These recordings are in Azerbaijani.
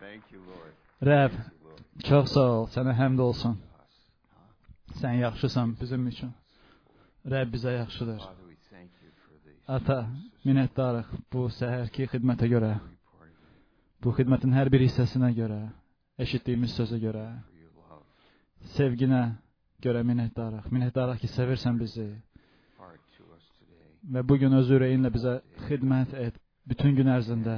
Rəbb, çox sağ ol, sənə həmd olsun. Sən yaxşısan bizim üçün. Rəbb bizə yaxşıdır. Ata, minnətdarıq bu səhərki xidmətə görə, bu xidmətin hər bir hissəsinə görə, eşitdiyimiz sözə görə, sevginə görə minnətdarıq. Minnətdarıq ki, sevirsən bizi. Və bugün öz ürəyinlə bizə xidmət et bütün gün ərzində.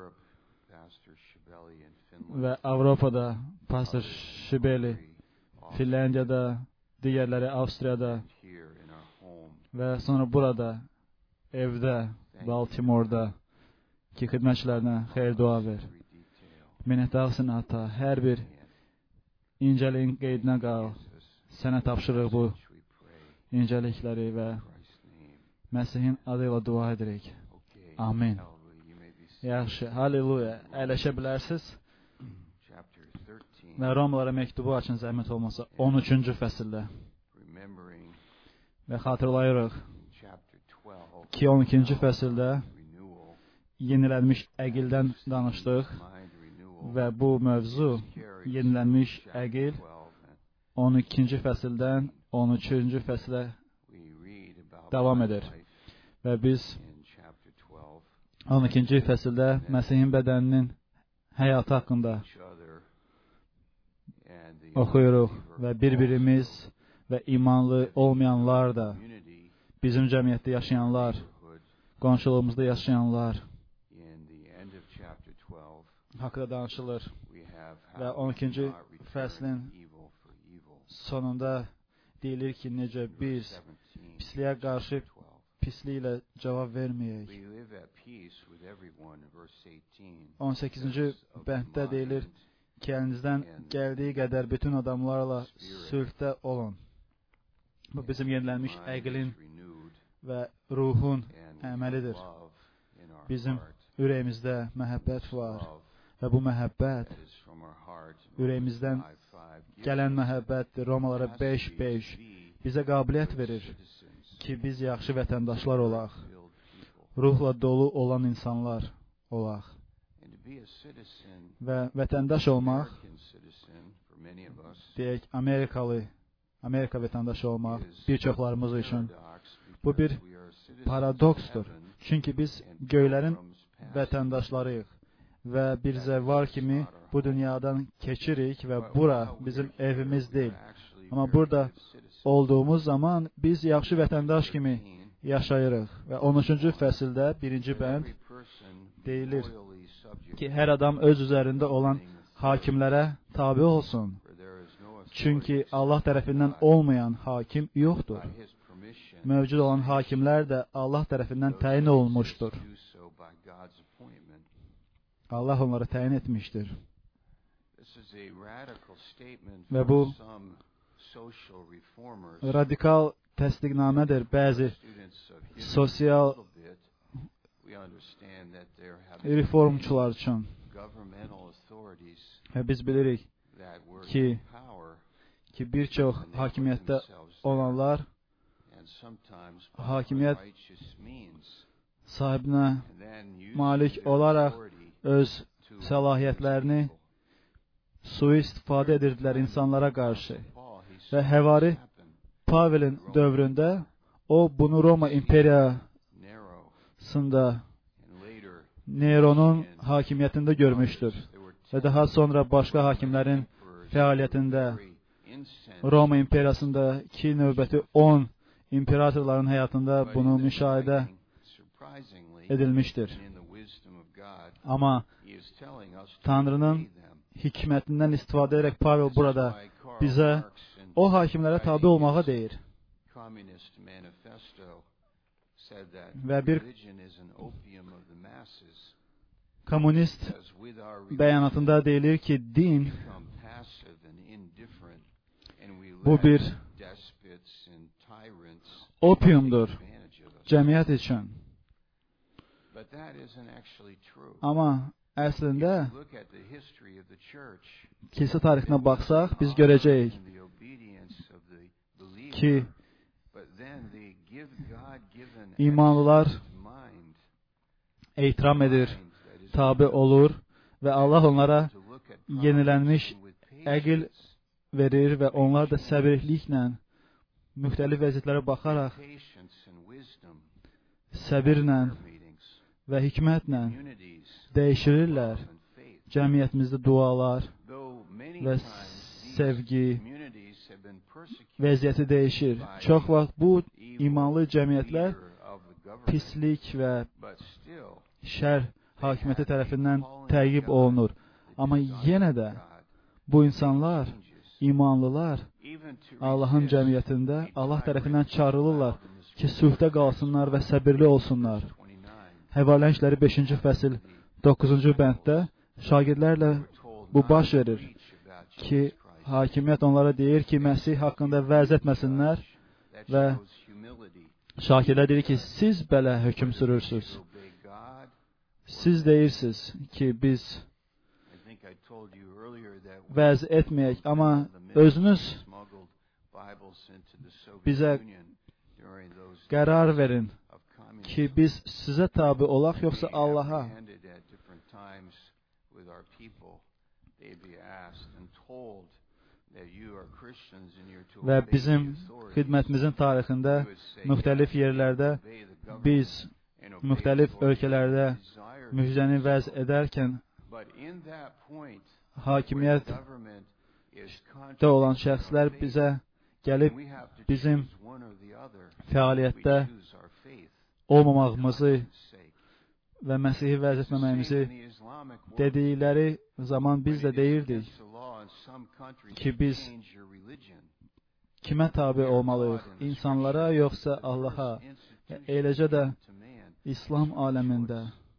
Və Avropada Pastor Şibeli, Finlandiyada, digərləri Avstriyada və sonra burada, evdə, Baltimore'da ki, xidmətçilərinə xeyir dua ver. Minnətdarsan Ata, hər bir incəliyin qeydinə qal. Sənə tapşırıq bu incəlikləri və Məsihin adıyla dua edirik. Amin. Yaxşı, halleluya. Əyləşə bilərsiniz. Və Romalara məktubu açın zəhmət olmasa 13-cü fəsildə. Və xatırlayırıq ki, 12-ci fəsildə yenilənmiş əqildən danışdıq və bu mövzu yenilənmiş əqil 12-ci fəsildən 13-cü fəsilə davam edir. Və biz 12-ci fəsildə Məsihin bədəninin həyatı haqqında oxuyuruq və bir-birimiz və imanlı olmayanlar da, bizim cəmiyyətdə yaşayanlar, qonşuluğumuzda yaşayanlar haqqında danışılır. Və 12-ci fəslin sonunda deyilir ki, necə biz pisliyə qarşı pisliklə cavab verməyək. 18-ci bənddə deyilir ki, əlinizdən gəldiyi qədər bütün adamlarla sülhdə olun. Bu bizim yenilənmiş əqlin və ruhun əməlidir. Bizim ürəyimizdə məhəbbət var və bu məhəbbət ürəyimizdən gələn məhəbbətdir. Romalara 5:5 bizə qabiliyyət verir ki, biz yaxşı vətəndaşlar olaq, ruhla dolu olan insanlar olaq. Və vətəndaş olmaq, deyək, Amerika vətəndaşı olmaq bir çoxlarımız üçün bu bir paradoksdur. Çünki biz göylərin vətəndaşlarıyıq və bir zəvvar kimi bu dünyadan keçirik və bura bizim evimiz deyil. Amma burada olduğumuz zaman biz yaxşı vətəndaş kimi yaşayırıq. Və 13-cü fəsildə 1-ci bənd deyilir ki, hər adam öz üzərində olan hakimlərə tabi olsun. Çünki Allah tərəfindən olmayan hakim yoxdur. Mövcud olan hakimlər də Allah tərəfindən təyin olunmuşdur. Allah onları təyin etmişdir. Və bu radikal təsdiqnamədir bəzi sosial reformçular üçün. Və biz bilirik ki bir çox hakimiyyətdə olanlar hakimiyyət sahibinə malik olaraq öz səlahiyyətlərini sui-istifadə edirdilər insanlara qarşı. Və həvari Pavelin dövründə o bunu Roma imperiyasında Neronun hakimiyyətində görmüşdür. Və daha sonra başqa hakimlərin fəaliyyətində Roma imperiyasında ki, növbəti 10 imperatorların həyatında bunu müşahidə edilmişdir. Amma Tanrının hikmətindən istifadə edərək Pavel burada bizə o hakimlərə tabi olmağa deyir. Və bir komünist bəyanatında deyilir ki, din bu bir opiumdur cəmiyyət üçün. Amma əslində kilsə tarixinə baxsaq, biz görəcəyik ki, imanlılar etiram edir, tabi olur və Allah onlara yenilənmiş əql verir və onlar da səbirliklə müxtəlif vəziyyətlərə baxaraq səbirlə və hikmətlə dəyişirirlər. Cəmiyyətimizdə dualar və sevgi vəziyyəti dəyişir. Çox vaxt bu imanlı cəmiyyətlər pislik və şər hakimiyyəti tərəfindən təqib olunur. Amma yenə də bu insanlar, imanlılar, Allahın cəmiyyətində Allah tərəfindən çağırılırlar ki, sülhdə qalsınlar və səbirli olsunlar. Həvalənin İşləri 5-ci fəsil 9-cu bənddə şagirdlərlə bu baş verir ki, hakimiyyət onlara deyir ki, Məsih haqqında vəz etməsinlər və şagirdlər deyir ki, siz belə hökm sürürsünüz. Siz deyirsiniz ki, biz vəz etməyək, amma özünüz bizə qərar verin ki, biz sizə tabi olaq, yoxsa Allaha. Və bizim xidmətimizin tarixində müxtəlif yerlərdə biz müxtəlif ölkələrdə müjdəni vəz edərkən hakimiyyətdə olan şəxslər bizə gəlib bizim fəaliyyətdə olmamağımızı və Məsihi vəz etməməyimizi dedikləri zaman biz də deyirdik ki, biz kimə tabi olmalıyıq? İnsanlara yoxsa Allaha? Eləcə də İslam aləmində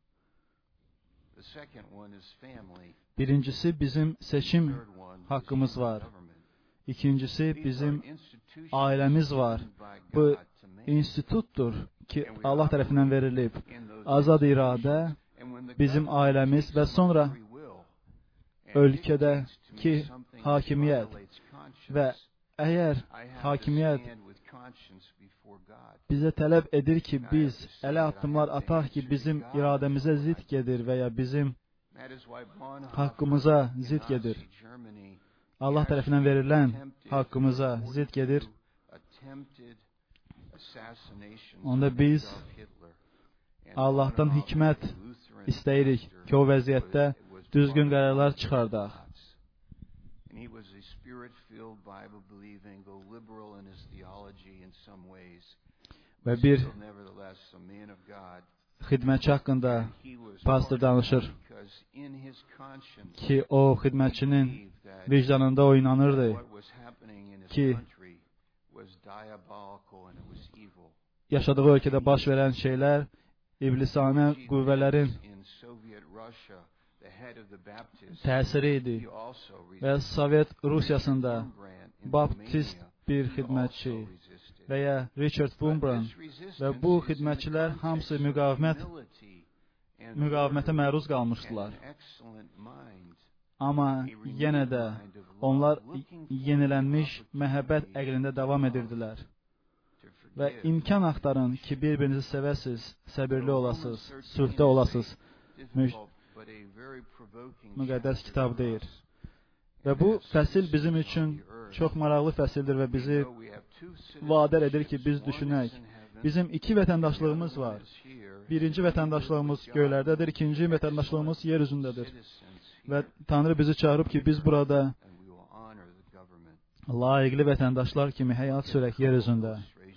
birincisi bizim seçim haqqımız var. İkincisi bizim ailəmiz var. Bu institutdur ki, Allah tərəfindən verilib. Azad iradə, bizim ailəmiz və sonra ölkədəki hakimiyyət. Və əgər hakimiyyət bizə tələb edir ki, biz elə addımlar ataq ki, bizim iradəmizə zid gedir və ya bizim haqqımıza zid gedir, Allah tərəfindən verilən haqqımıza zid gedir, onda biz Allahdan hikmət istəyirik ki, o vəziyyətdə düzgün qərarlar çıxardaq. Və bir xidmətçi haqqında pastor danışır ki, o xidmətçinin vicdanında oynanırdı ki, yaşadığı ölkədə baş verən şeylər iblisanə qüvvələrin təsiri idi. Və Sovet Rusiyasında Baptist bir xidmətçi və ya Richard Wurmbrand və bu xidmətçilər hamısı müqavimətə məruz qalmışdılar. Amma yenə də onlar yenilənmiş məhəbbət əqlində davam edirdilər. Və imkan axtarın ki, bir-birinizi sevəsiz, səbirli olasınız, sülhdə olasınız. Müqəddəs kitab deyir. Və bu fəsil bizim üçün çox maraqlı fəsildir və bizi vadar edir ki, biz düşünək. Bizim iki vətəndaşlığımız var. Birinci vətəndaşlığımız göylərdədir, ikinci vətəndaşlığımız yer üzündədir. Və Tanrı bizi çağırıb ki, biz burada layiqli vətəndaşlar kimi həyat sürək yer üzündə.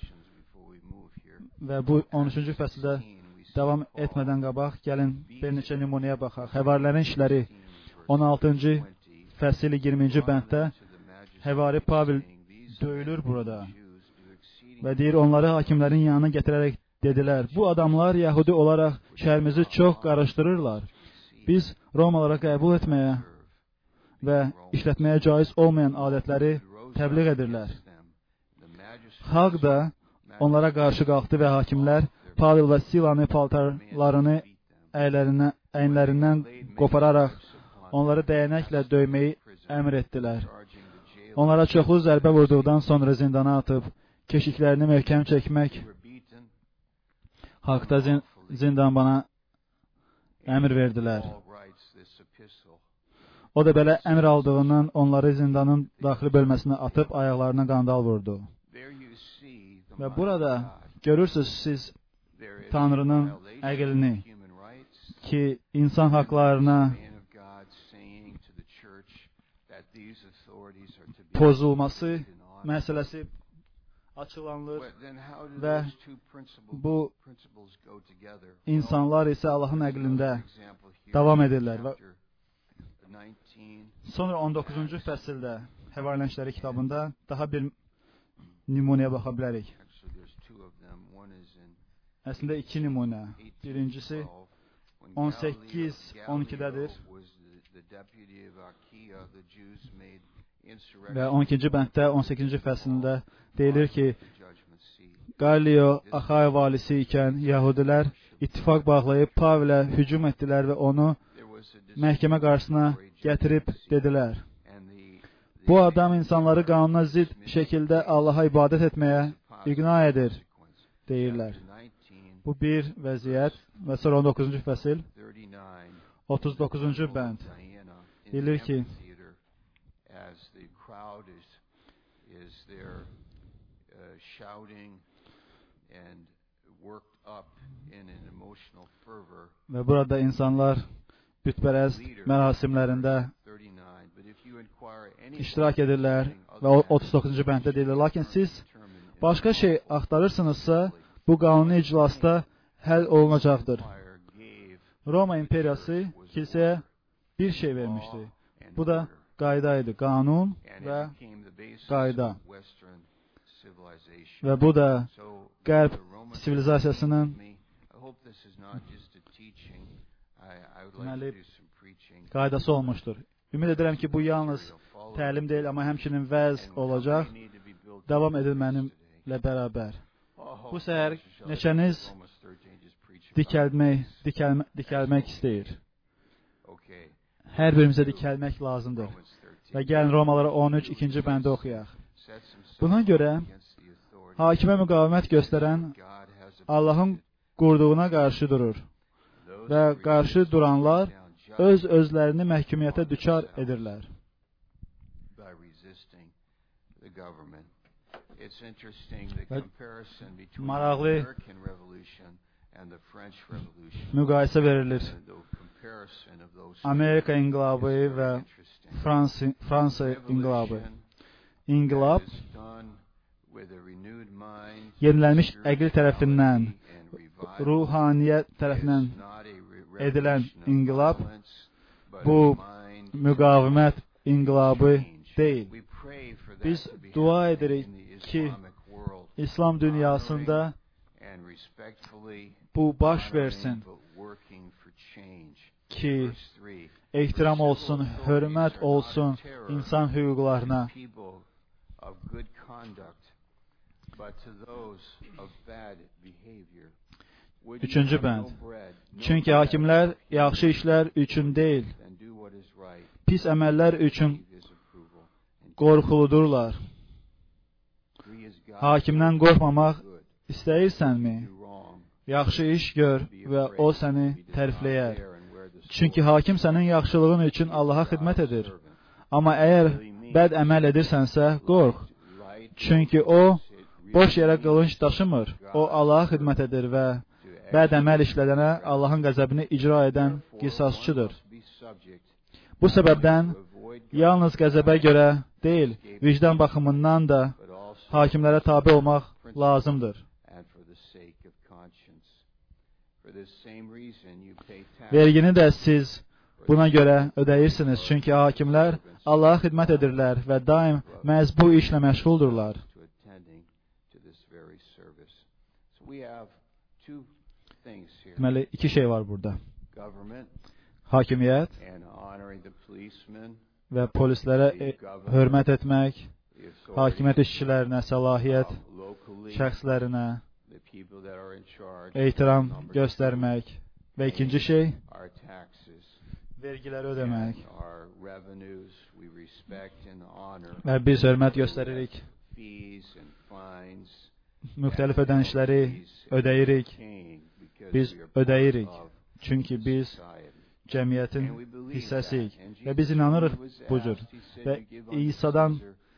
Və bu 13-cü fəsildə davam etmədən qabaq, gəlin bir neçə nümunəyə baxaq. Həvarilərin İşləri 16-cı fəsil 20-ci bənddə Həvari Pavel döyülür burada. Və deyir, onları hakimlərin yanına gətirərək dedilər, bu adamlar Yəhudi olaraq şəhərimizi çox qarışdırırlar. Biz Romalara qəbul etməyə və işlətməyə caiz olmayan adətləri təbliğ edirlər. Xalq da onlara qarşı qalxdı və hakimlər Pavel və Silanı paltarlarını əyinlərindən qopararaq onları dəyənəklə döyməyi əmr etdilər. Onlara çoxlu zərbə vurduqdan sonra zindana atıb, keşiklərini möhkəm çəkmək haqda zindanbana əmr verdilər. O da belə əmr aldığından onları zindanın daxili bölməsinə atıb ayaqlarına qandal vurdu. Və burada görürsünüz siz Tanrının əqlini ki, insan haqlarına pozulması məsələsi açıqlanır və bu insanlar isə Allahın əqlində davam edirlər. Və sonra 19-cu fəsildə Həvarlənişləri kitabında daha bir nümunəyə baxa bilərik. Əslində iki nümunə. Birincisi 18-12-dədir. Və 12-ci bənddə 18-ci fəslində deyilir ki, Qaliyo Axay valisi ikən Yahudilər ittifaq bağlayıb Pavilə hücum etdilər və onu məhkəmə qarşısına gətirib dedilər. Bu adam insanları qanuna zidd şəkildə Allaha ibadət etməyə iqna edir, deyirlər. Bu bir vəziyyət və sonra 19-cu fəsil 39-cu bənd deyilir ki, və burada insanlar bütpərəst mərasimlərində iştirak edirlər və 39-cu bənddə deyilir. Lakin siz başqa şey axtarırsınızsa, bu qanuni iclasda həll olunacaqdır. Roma imperiyası kilsəyə bir şey vermişdi. Bu da qayda idi. Qanun və qayda. Və bu da qərb sivilizasiyasının deməli, qaydası olmuşdur. Ümid edirəm ki, bu yalnız təlim deyil, amma həmçinin vəz olacaq, davam edilmənimlə bərabər. Bu səhər neçəniz dikəlmək istəyir? Hər birimizə dikəlmək lazımdır. Və gəlin Romalara 13, 2-ci bəndə oxuyaq. Buna görə, hakimə müqavimət göstərən Allahın qurduğuna qarşı durur və qarşı duranlar öz-özlərini məhkumiyyətə düçar edirlər. Və maraqlı müqayisə verilir. Amerika inqilabı və Fransa inqilabı. İnqilab yenilənmiş əql tərəfindən, ruhaniyyət tərəfindən edilən inqilab bu müqavimət inqilabı deyil. Biz dua edirik ki, İslam dünyasında bu baş versin ki, ehtiram olsun, hörmət olsun insan hüquqlarına. Üçüncü bənd. Çünki hakimlər yaxşı işlər üçün deyil, pis əməllər üçün qorxuludurlar. Hakimdən qorxmamaq istəyirsənmi? Yaxşı iş gör və o səni tərifləyər. Çünki hakim sənin yaxşılığın üçün Allaha xidmət edir. Amma əgər bəd əməl edirsənsə, qorx. Çünki o, boş yerə qılınc daşımır. O, Allaha xidmət edir və bəd əməl işlədənə Allahın qəzəbini icra edən qisasçıdır. Bu səbəbdən yalnız qəzəbə görə deyil, vicdan baxımından da hakimlərə tabe olmaq lazımdır. Vergini də siz buna görə ödəyirsiniz, çünki hakimlər Allaha xidmət edirlər və daim məhz bu işlə məşğuldurlar. Deməli, iki şey var burada. Hakimiyyət və polislərə hörmət etmək, hakimiyyət işçilərinə səlahiyyət, şəxslərinə ehtiram göstərmək və ikinci şey, vergiləri ödəmək. Və biz hörmət göstəririk, müxtəlif ödənişləri ödəyirik. Biz ödəyirik, çünki biz cəmiyyətin hissəsiyik və biz inanırıq bu cür. Və İsa'dan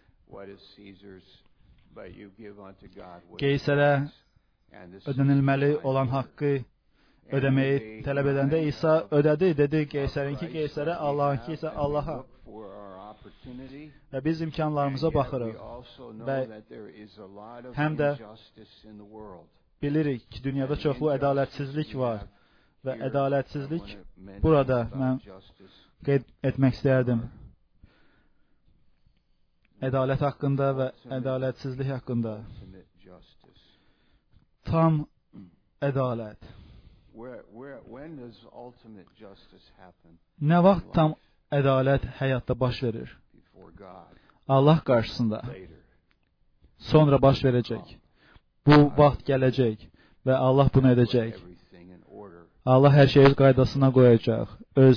Qeysərə ödənilməli olan haqqı ödəməyi tələb edəndə İsa ödədi, dedi Qeysərinki Qeysərə, Allahınki isə Allaha. Və biz imkanlarımıza baxırıq və həm də bilirik ki, dünyada çoxlu ədalətsizlik var və ədalətsizlik burada mən qeyd etmək istərdim. Ədalət haqqında və ədalətsizlik haqqında. Tam ədalət. Nə vaxt tam ədalət həyatda baş verir? Allah qarşısında. Sonra baş verəcək. Bu vaxt gələcək və Allah bunu edəcək. Allah hər şeyi öz qaydasına qoyacaq. Öz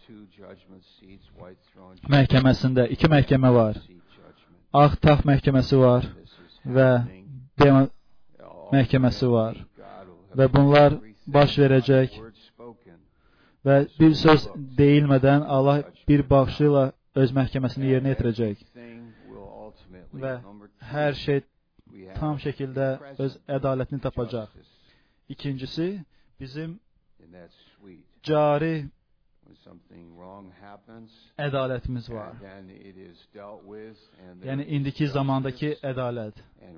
məhkəməsində 2 məhkəmə var. Ağ taxt məhkəməsi var və Dema məhkəməsi var. Və bunlar baş verəcək və bir söz deyilmədən Allah bir baxışıyla öz məhkəməsini yerinə yetirəcək. Və hər şey tam şəkildə öz ədalətini tapacaq. İkincisi, bizim cari ədalətimiz var. Yəni, indiki zamandakı ədalət.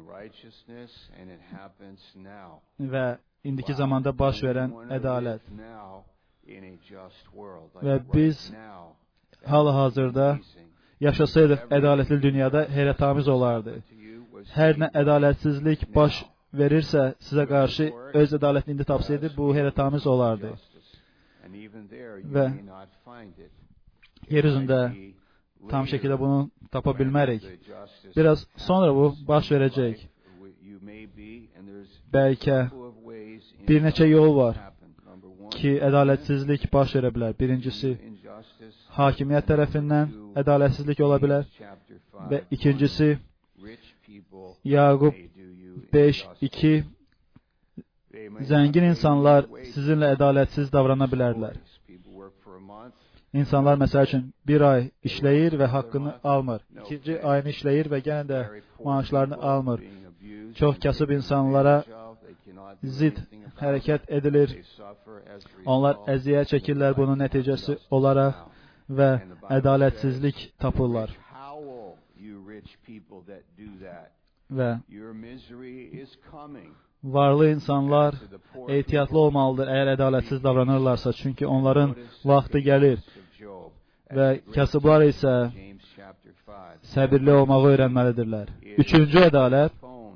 Və indiki zamanda baş verən ədalət. Və biz hal-hazırda yaşasaydıq ədalətli dünyada heyrətamiz olardı. Hər nə ədalətsizlik baş verirsə sizə qarşı öz ədalətini indi tapsaydı, bu heyrətamiz olardı. Və yer üzündə tam şəkildə bunu tapa bilmərik. Biraz sonra bu baş verəcək. Bəlkə bir neçə yol var ki, ədalətsizlik baş verə bilər. Birincisi, hakimiyyət tərəfindən ədalətsizlik ola bilər. Və ikincisi, Yaqub 5:2 zəngin insanlar sizinlə ədalətsiz davrana bilərlər. İnsanlar, məsəl üçün, bir ay işləyir və haqqını almır. İkinci ayını işləyir və yenə də maaşlarını almır. Çox kasıb insanlara zid hərəkət edilir. Onlar əziyyət çəkirlər bunun nəticəsi olaraq və ədalətsizlik tapırlar. Və varlı insanlar ehtiyatlı olmalıdır əgər ədalətsiz davranırlarsa, çünki onların vaxtı gəlir. Və kasıblar isə səbirli olmağı öyrənməlidirlər. Üçüncü ədalət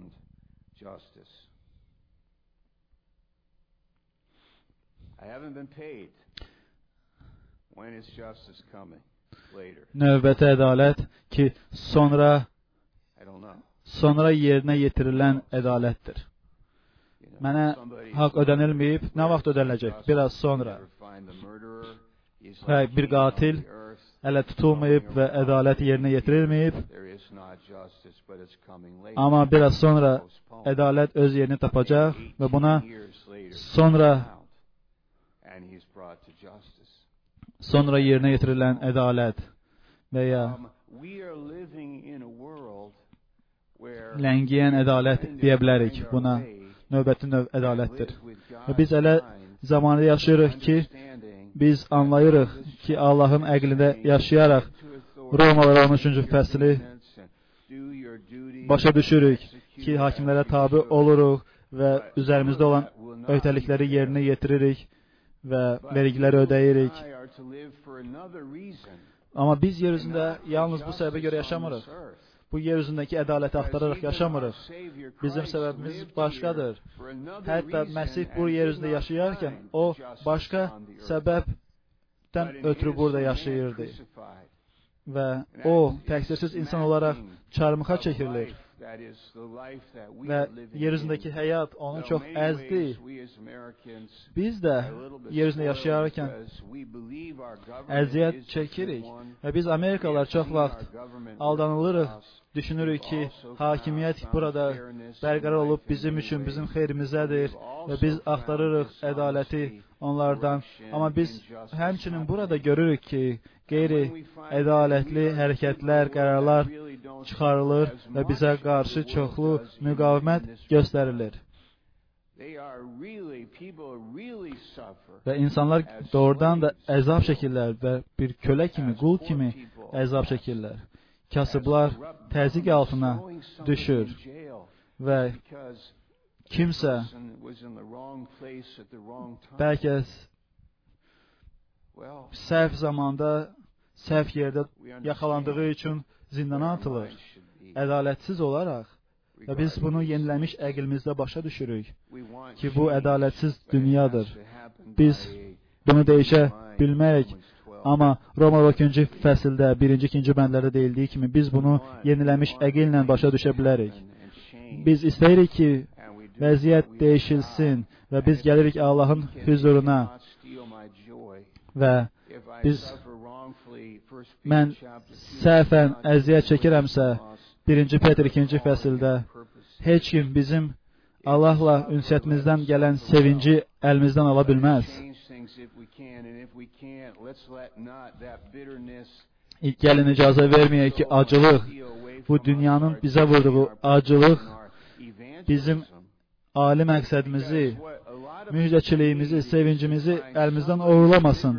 növbəti ədalət ki, sonra yerinə yetirilən ədalətdir. Mənə haqq ödənilməyib, nə vaxt ödəniləcək? Biraz sonra. Və bir qatil hələ tutulmayıb və ədalət yerinə yetirilməyib. Amma biraz sonra ədalət öz yerini tapacaq və buna sonra yerinə yetirilən ədalət və ya ləngiyən ədalət deyə bilərik buna. Növbəti növ ədalətdir. Və biz elə zamanı yaşayırıq ki, biz anlayırıq ki, Allahın əqlində yaşayaraq Romalılar 13-cü fəsli başa düşürük ki, hakimlərə tabi oluruq və üzərimizdə olan öhdəlikləri yerinə yetiririk və vergiləri ödəyirik. Amma biz yer üzündə yalnız bu səbəbə görə yaşamırıq. Bu yer üzündəki ədaləti axtararaq yaşamırıq. Bizim səbəbimiz başqadır. Hətta Məsih bu yer üzündə yaşayarkən, o başqa səbəbdən ötürü burada yaşayırdı. Və o təqsirsiz insan olaraq çarmıxa çəkirilir. və yer üzündəki həyat onu çox əzdi. Biz də yer üzündə yaşayarkən əziyyət çəkirik və biz Amerikalılar çox vaxt aldanılırıq, düşünürük ki, hakimiyyət burada bərqərar olub bizim üçün, bizim xeyrimizədir və biz axtarırıq ədaləti onlardan. Amma biz həmçinin burada görürük ki, qeyri-ədalətli hərəkətlər, qərarlar çıxarılır və bizə qarşı çoxlu müqavimət göstərilir. Və insanlar doğrudan da əzab çəkirlər və bir kölə kimi, qul kimi əzab çəkirlər. Kasıblar təzyiq altına düşür və kimsə bəlkə səhv zamanda, səhv yerdə yaxalandığı üçün zindana atılır, ədalətsiz olaraq və biz bunu yeniləmiş əqlimizdə başa düşürük ki, bu ədalətsiz dünyadır. Biz bunu dəyişə bilmərik, amma Roma 2-ci fəsildə, 1-ci, 2-ci bəndlərdə deyildiyi kimi biz bunu yeniləmiş əqillə başa düşə bilərik. Biz istəyirik ki, vəziyyət dəyişilsin və biz gəlirik Allahın hüzuruna və mən səhvən əziyyət çəkirəmsə, 1-ci Petr 2-ci fəsildə heç kim bizim Allahla ünsiyyətimizdən gələn sevinci əlimizdən ala bilməz. Gəlin icazə verməyək ki, acılıq, bu dünyanın bizə vurduğu acılıq bizim ali məqsədimizi, müjdəçiliyimizi, sevincimizi əlimizdən oğurlamasın.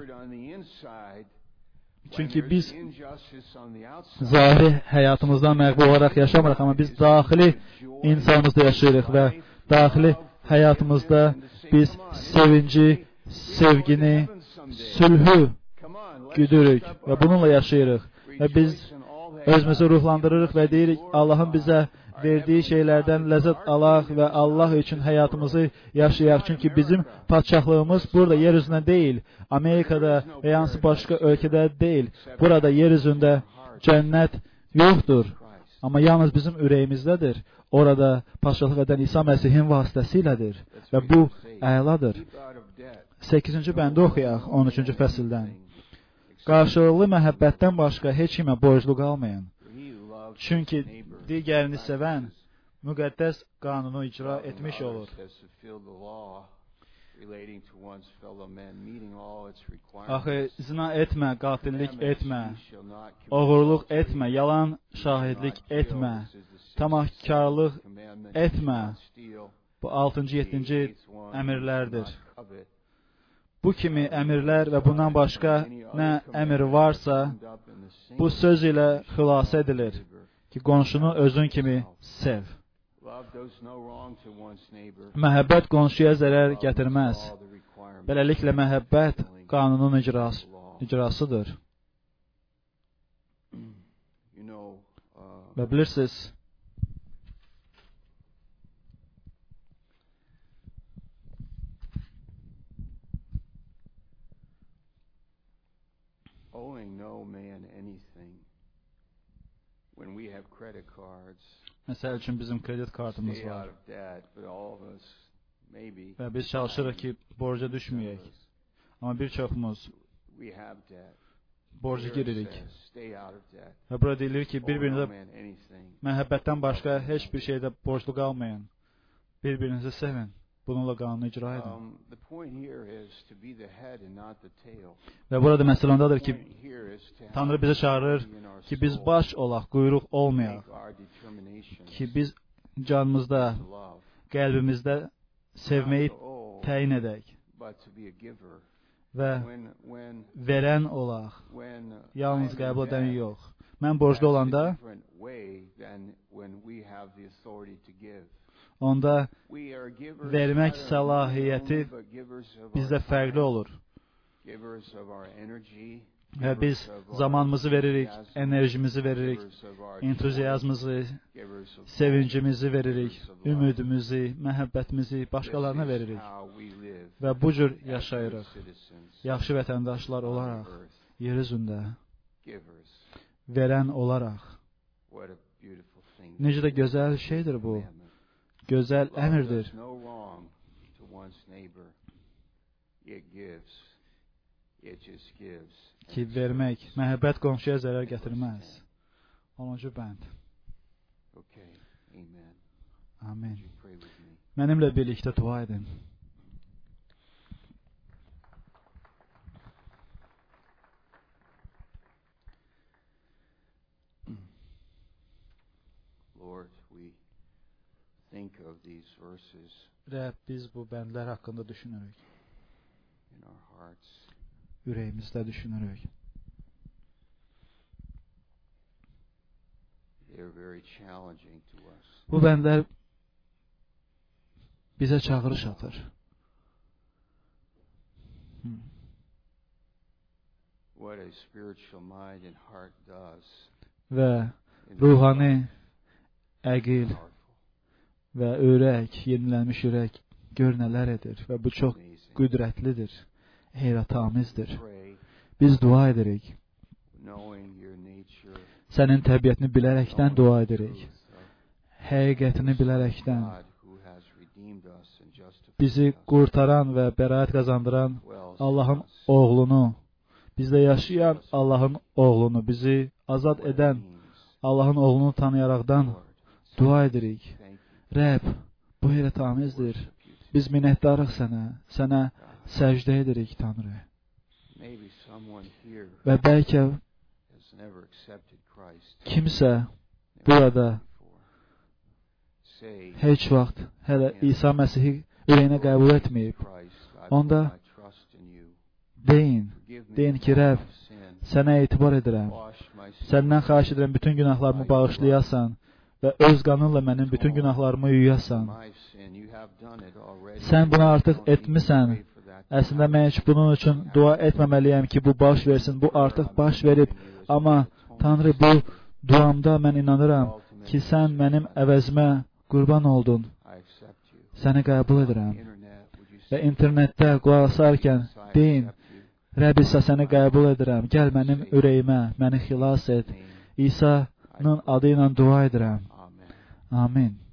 Çünki biz zahiri həyatımızdan məğlub olaraq yaşamırıq, amma biz daxili insanımızda yaşayırıq və daxili həyatımızda biz sevinci, sevgini, sülhü güdürük və bununla yaşayırıq. Və biz özümüzü ruhlandırırıq və deyirik, Allahın bizə verdiyi şeylərdən ləzzət alaq və Allah üçün həyatımızı yaşayaq. Çünki bizim padşahlığımız burada yer üzündə deyil, Amerikada və yansı başqa ölkədə deyil. Burada yer üzündə cənnət yoxdur, amma yalnız bizim ürəyimizdədir. Orada padşahlıq edən İsa Məsihin vasitəsilədir və bu əladır. 8-ci bəndə oxuyaq 13-cü fəsildən. Qarşılıqlı məhəbbətdən başqa heç kimə borclu qalmayın. Çünki digərini sevən müqəddəs qanunu icra etmiş olur. Axı, zina etmə, qatillik etmə, oğurluq etmə, yalan şahidlik etmə, tamahkarlıq etmə. Bu 6-cı, 7-ci əmirlərdir. Bu kimi əmirlər və bundan başqa nə əmir varsa, bu söz ilə xilas edilir ki, qonşunu özün kimi sev. Məhəbbət qonşuya zərər gətirməz. Beləliklə, məhəbbət qanunun icrasıdır. Və bilirsiniz, məsəl üçün bizim kredit kartımız var və biz çalışırıq ki, borca düşməyək. Amma bir çoxumuz borca giririk. Və burada deyilir ki, bir-birinizə məhəbbətdən başqa heç bir şeydə borclu qalmayın. Bir-birinizi sevin. Bununla qanunu icra edin. Və burada məsələ ondadır ki, Tanrı bizi çağırır ki, biz baş olaq, quyruq olmayaq. Ki biz canımızda, qəlbimizdə sevməyi təyin edək. Və verən olaq. Yalnız qəbul edən yox. Mən borclu olanda onda vermək səlahiyyəti bizdə fərqli olur. Və biz zamanımızı veririk, enerjimizi veririk, entuziazmımızı, sevincimizi veririk, ümidimizi, məhəbbətimizi başqalarına veririk. Və bu cür yaşayırıq. Yaxşı vətəndaşlar olaraq, yer üzündə verən olaraq. Necə də gözəl şeydir bu. Gözəl əmrdir. Ki vermək, məhəbbət qonşuya zərər gətirməz. 10-cu bənd. Amin. Mənimlə birlikdə dua edin. Rəbb, biz bu bəndlər haqqında düşünürük. Ürəyimizdə düşünürük. Bu bəndlər bizə çağırış atır. Və ruhani, əqil və ürək, yenilənmiş ürək gör nələr edir və bu çox qüdrətlidir, heyrətamizdir. Biz dua edirik. Sənin təbiətini bilərəkdən dua edirik. Həqiqətini bilərəkdən. Bizi qurtaran və bəraət qazandıran Allahın oğlunu, bizdə yaşayan Allahın oğlunu, bizi azad edən Allahın oğlunu tanıyaraqdan dua edirik. Rəbb, bu heyrətamizdir. Biz minnətdarıq sənə səcdə edirik, Tanrı. Və bəlkə kimsə burada heç vaxt hələ İsa Məsihi ürəyinə qəbul etməyib. Onda deyin ki, Rəbb, sənə etibar edirəm. Səndən xahiş edirəm, bütün günahlarımı bağışlayasan və öz qanınla mənim bütün günahlarımı yuyasan. Sən bunu artıq etmisən. Əslində mən heç bunun üçün dua etməməliyəm ki, bu baş versin. Bu artıq baş verib. Amma Tanrı, bu duamda mən inanıram ki, sən mənim əvəzimə qurban oldun. Səni qəbul edirəm. Və internetdə qulaq asarkən deyin, Rəbb, İsa, səni qəbul edirəm. Gəl mənim ürəyimə, məni xilas et. İsa'nın adı ilə dua edirəm. Amin.